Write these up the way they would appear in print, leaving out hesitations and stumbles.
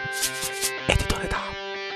اديتور دعم.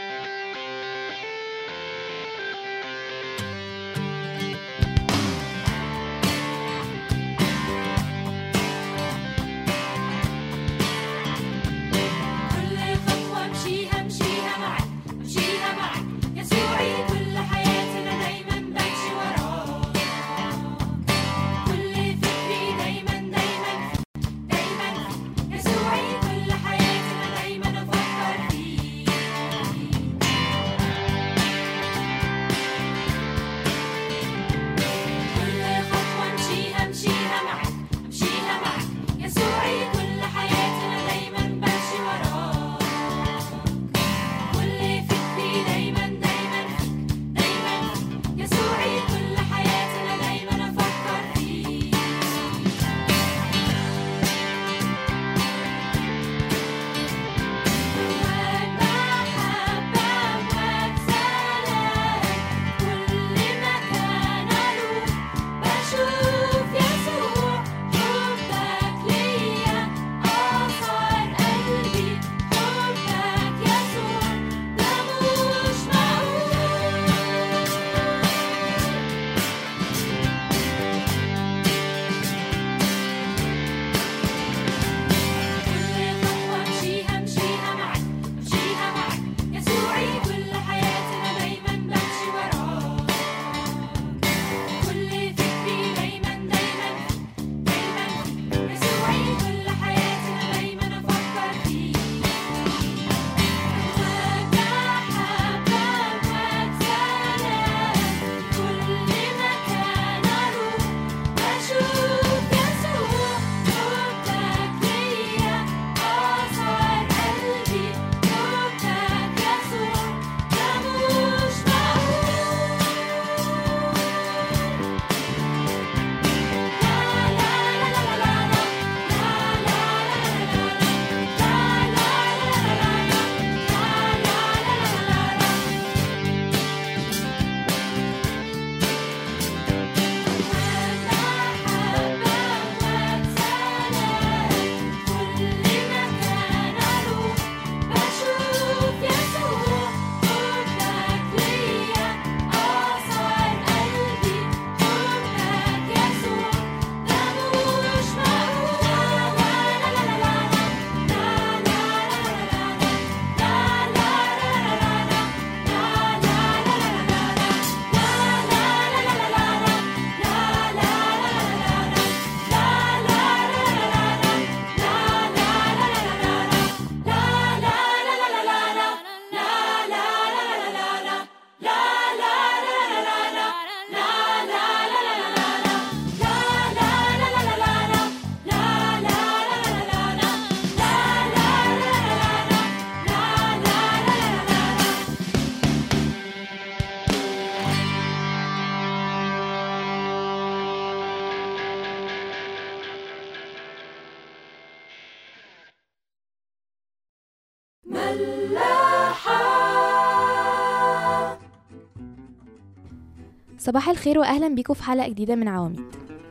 صباح الخير واهلا بيكم في حلقه جديده من عواميد.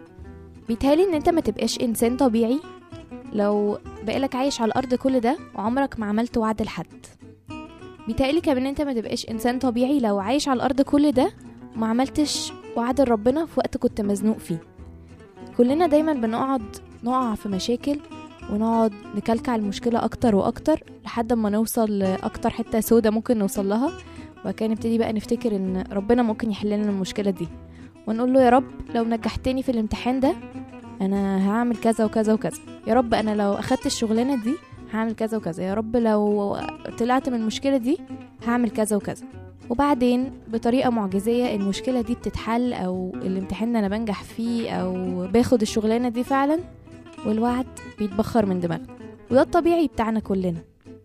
بيتهيألي ان انت ما تبقاش انسان طبيعي لو بقالك عايش على الارض كل ده وعمرك ما عملت وعد لحد. بيتهيألي كمان انت ما تبقاش انسان طبيعي لو عايش على الارض كل ده وما عملتش وعد لربنا في وقت كنت مزنوق فيه. كلنا دايما نقع في مشاكل ونقعد نكلكع المشكله اكتر واكتر لحد ما نوصل لاكتر حته سودة ممكن نوصل لها، وكان نبتدي بقى نفتكر ان ربنا ممكن يحل لنا المشكله دي ونقول له يا رب لو نجحتني في الامتحان ده انا هعمل كذا وكذا وكذا، يا رب انا لو اخدت الشغلانه دي هعمل كذا وكذا، يا رب لو طلعت من المشكله دي هعمل كذا وكذا. وبعدين بطريقه معجزيه المشكله دي بتتحل او الامتحان انا بنجح فيه او باخد الشغلانه دي فعلا والوعد بيتبخر من دماغنا. وده الطبيعي بتاعنا كلنا.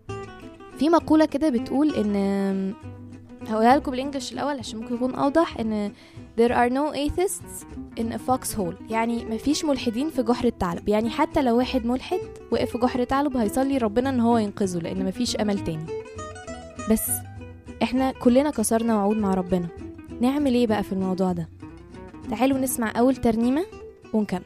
في مقوله كده بتقول ان هقولها لكم بالانجلش الاول عشان ممكن يكون اوضح، ان there are no atheists in a foxhole، يعني مفيش ملحدين في جحر الثعلب. يعني حتى لو واحد ملحد وقف في جحر الثعلب هيصلي ربنا ان هو ينقذه لان مفيش امل تاني. بس احنا كلنا كسرنا وعود مع ربنا، نعمل ايه بقى في الموضوع ده؟ تعالوا نسمع اول ترنيمة ونكمل.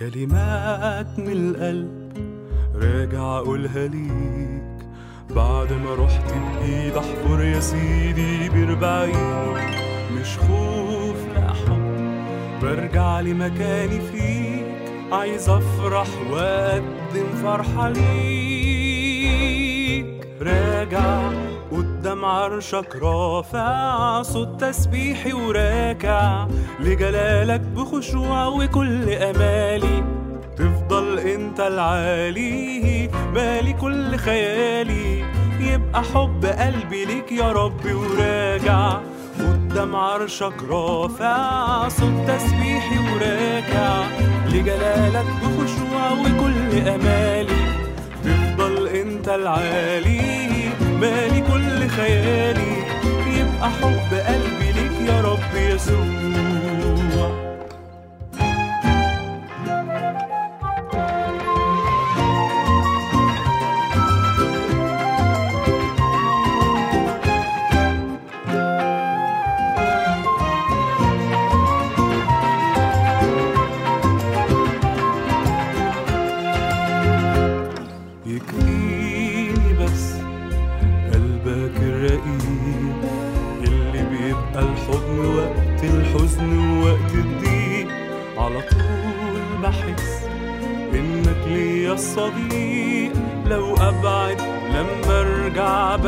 كلمات من القلب راجع أقولها ليك بعد ما رحت بإيد أحفر يا سيدي ب40. مش خوف لا حب، برجع لمكاني فيك، عايز أفرح وأقدم فرحة ليك. راجع قدام عرشك رافع صوت تسبيحي وراكع لجلالك بخشوع، وكل أمالي تفضل انت العالي، مالي كل خيالي يبقى حب قلبي ليك يا ربي. وراجع قدام عرشك رافع صوت تسبيحي وراكع لجلالك بخشوع، وكل أمالي تفضل انت العالي، مالي كل خيالي يبقى حب قلبي ليك يا رب يسوع. يكفيني بس قلبك الرقيق اللي بيبقى الحضن وقت الحزن ووقت الضيق، على طول بحس انك ليا الصديق، لو ابعد لما ارجع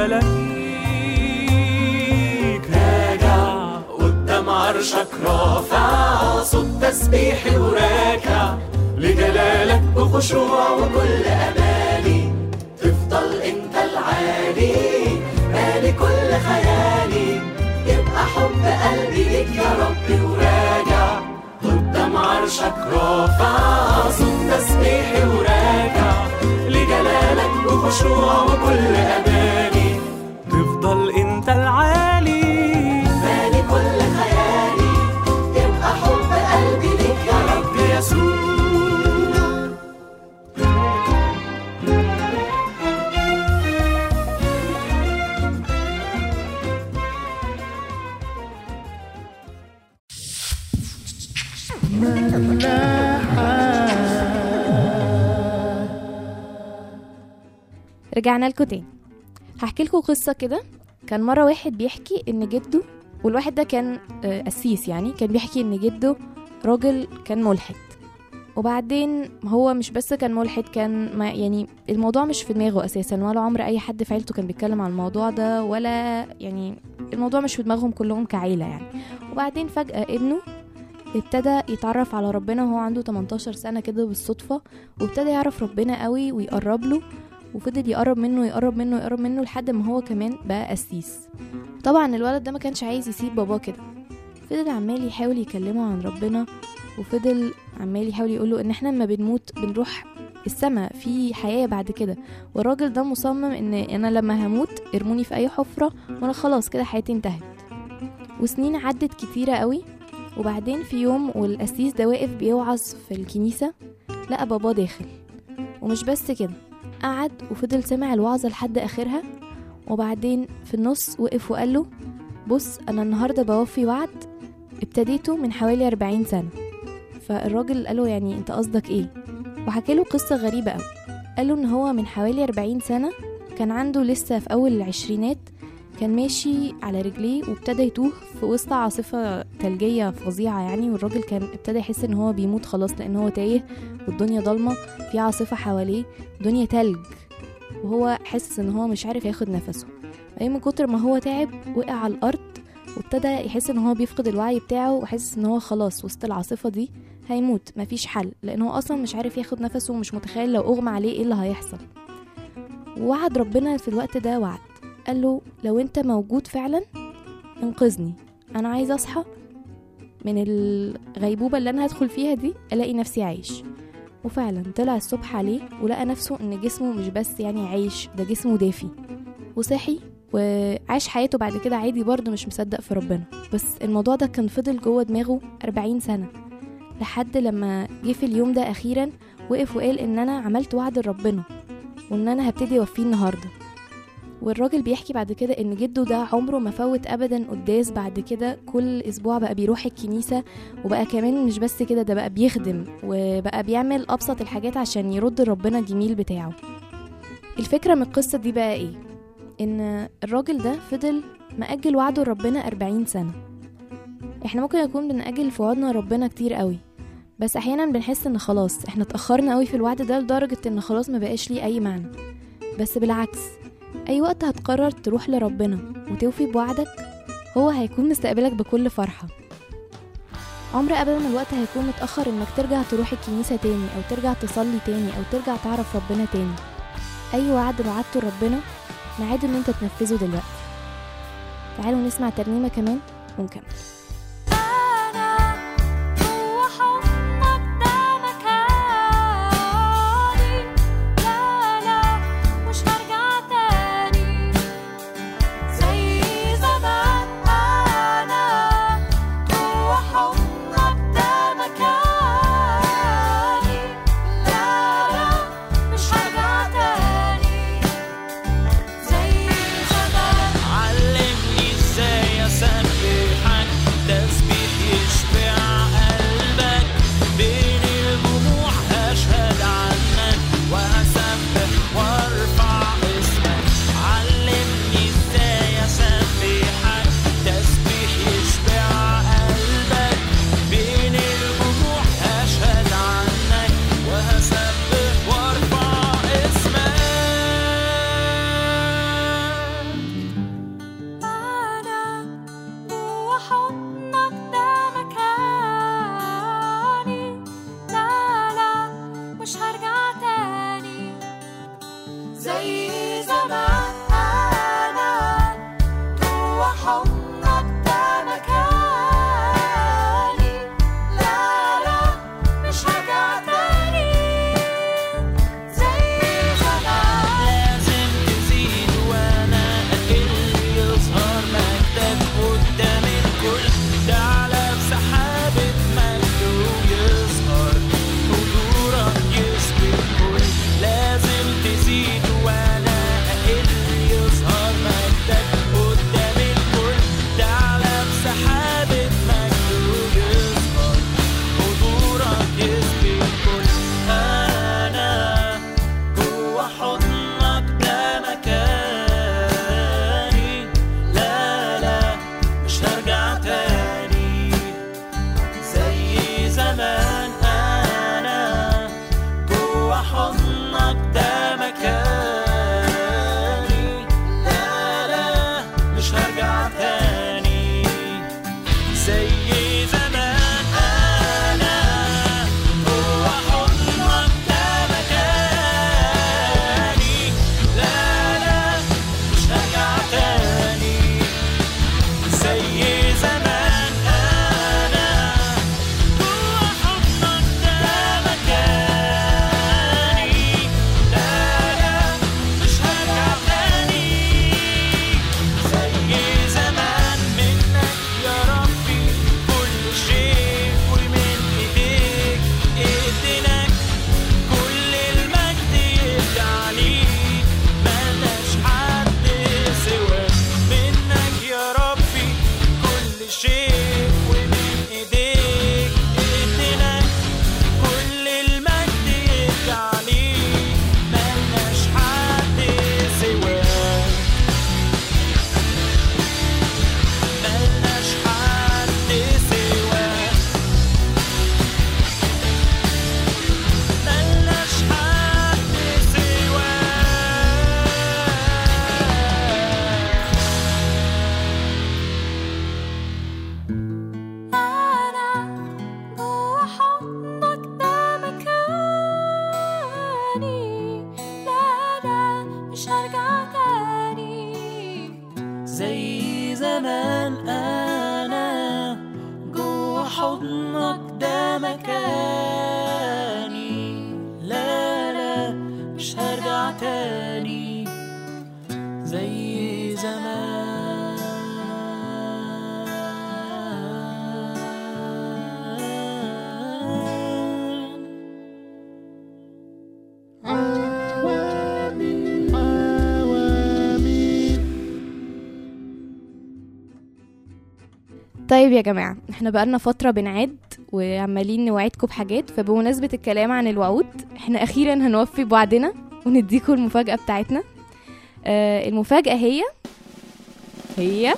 بلاقيك. راجع قدام عرشك رافع صوت تسبيحي وراكع لجلالك بخشوع، وكل أمالي تفضل انت العالي، مالي كل خيالي يبقى حب قلبي ليك يا ربي. وراجع قدام عرشك رافع صوت تسبيحي وراكع لجلالك بخشوع، وكل أمالي تفضل انت العالي، مالي كل خيالي يبقى حب قلبي ليك يا رب يسوع. رجعنا لكم تاني. هحكي لكم قصة كده. كان مرة واحد بيحكي ان جده، والواحد ده كان قسيس يعني، كان بيحكي ان جده راجل كان ملحد، وبعدين هو مش بس كان ملحد، كان ما يعني الموضوع مش في دماغه اساسا، ولا عمر اي حد في عيلته كان بيتكلم عن الموضوع ده، ولا يعني الموضوع مش في دماغهم كلهم كعيلة يعني. وبعدين فجأة ابنه ابتدى يتعرف على ربنا وهو عنده 18 سنة كده بالصدفة، وابتدى يعرف ربنا قوي ويقرب له، وفضل يقرب منه لحد ما هو كمان بقى قسيس. طبعا الولد ده ما كانش عايز يسيب باباه كده، فضل عمال يحاول يكلمه عن ربنا، وفضل عمال يحاول يقوله ان احنا لما بنموت بنروح السماء، في حياة بعد كده. والراجل ده مصمم ان انا لما هموت ارموني في اي حفرة وانا خلاص كده حياتي انتهت. وسنين عدت كتيرة قوي، وبعدين في يوم والقسيس ده واقف بيوعظ في الكنيسة لقى باباه داخل، ومش بس كده، قعد وفضل سمع الوعظة لحد آخرها، وبعدين في النص وقف وقال له بص أنا النهاردة بوفي وعد ابتديته من حوالي 40 سنة. فالراجل قاله يعني انت قصدك ايه؟ وحكى له قصة غريبة قوي. قاله ان هو من حوالي 40 سنة كان عنده لسه في أول العشرينات، كان ماشي على رجليه وابتدى يتوه في وسط عاصفة ثلجية فظيعة يعني، والراجل كان ابتدى يحس ان هو بيموت خلاص، لان هو تايه والدنيا ضلمة، في عاصفة حواليه، دنيا تلج، وهو حس ان هو مش عارف ياخد نفسه. من كتر ما هو تعب وقع على الارض، وابتدى يحس ان هو بيفقد الوعي بتاعه، وحس ان هو خلاص وسط العاصفة دي هيموت، مفيش حل، لان هو اصلا مش عارف ياخد نفسه، ومش متخيل لو اغمى عليه ايه اللي هيحصل. ووعد ربنا في الوقت ده وعد، قال له لو انت موجود فعلا انقذني، انا عايز اصحى من الغيبوبة اللي انا هدخل فيها دي، الاقي نفسي عايش. وفعلا طلع الصبح عليه ولقى نفسه ان جسمه مش بس يعني عايش، ده جسمه دافي، وصحي وعاش حياته بعد كده عادي، برضه مش مصدق في ربنا. بس الموضوع ده كان فضل جوه دماغه 40 سنة، لحد لما جه في اليوم ده اخيرا وقف وقال ان انا عملت وعد لربنا، وان انا هبتدي اوفيه النهارده. والراجل بيحكي بعد كده ان جده ده عمره ما فوت ابدا قداس. بعد كده كل اسبوع بقى بيروح الكنيسة، وبقى كمان مش بس كده، ده بقى بيخدم وبقى بيعمل ابسط الحاجات عشان يرد ربنا الجميل بتاعه. الفكرة من القصة دي بقى ايه؟ ان الراجل ده فضل مأجل وعده ربنا 40 سنة. احنا ممكن نكون بنأجل في وعدنا ربنا كتير قوي، بس احيانا بنحس ان خلاص احنا اتأخرنا قوي في الوعد ده لدرجة ان خلاص ما بقاش ليه اي معنى. بس بالعكس، اي وقت هتقرر تروح لربنا وتوفي بوعدك هو هيكون مستقبلك بكل فرحة. عمر ابدا الوقت هيكون متأخر انك ترجع تروح الكنيسة تاني، او ترجع تصلي تاني، او ترجع تعرف ربنا تاني. اي وعد وعدته ربنا ميعاد ان انت تنفذه دلوقتي. تعالوا نسمع ترنيمة كمان ونكمل. طيب يا جماعة، احنا بقالنا فترة بنعد وعمالين نوعدكم بحاجات، فبمناسبة الكلام عن الوعود احنا اخيرا هنوفي بوعدنا ونديكم المفاجأة بتاعتنا. المفاجأة هي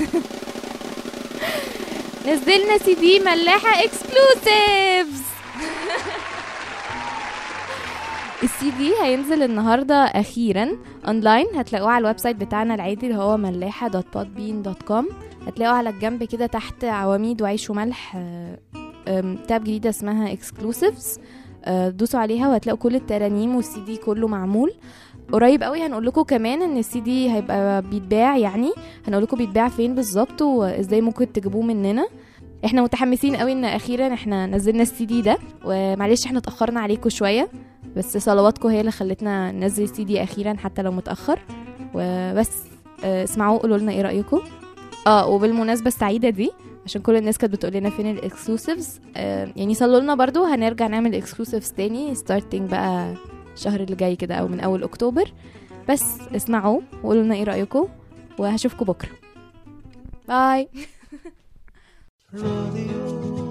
نزلنا CD ملاحة اكسكلوسيفز. الCD هينزل النهاردة اخيرا اونلاين، هتلاقوه على الويب سايت بتاعنا العادي اللي هو ملاحة.podbean.com. هتلاقوا على الجنب كده تحت عواميد وعيش وملح تاب جديدة اسمها اكسكلوسيفز، دوسوا عليها وهتلاقوا كل الترانيم والCD كله معمول. قريب قوي هنقول لكم كمان ان الCD هيبقى بيتباع، يعني هنقول لكم بيتباع فين بالظبط وازاي ممكن تجيبوه مننا. احنا متحمسين قوي ان اخيرا احنا نزلنا الCD ده، ومعلش احنا اتأخرنا عليكم شوية، بس صلواتكم هي اللي خلتنا ننزل الCD اخيرا حتى لو متأخر. وبس اسمعوا قولوا لنا ايه رأيكم. وبالمناسبة السعيدة دي عشان كل الناس كانت بتقول لنا فين الاكسكلوسيفز، يعني صلوا لنا برضو، هنرجع نعمل اكسكلوسيفز تاني ستارتنج بقى الشهر اللي جاي كده او من اول اكتوبر. بس اسمعوا وقولوا لنا ايه رأيكم، وهشوفكم بكرة. باي.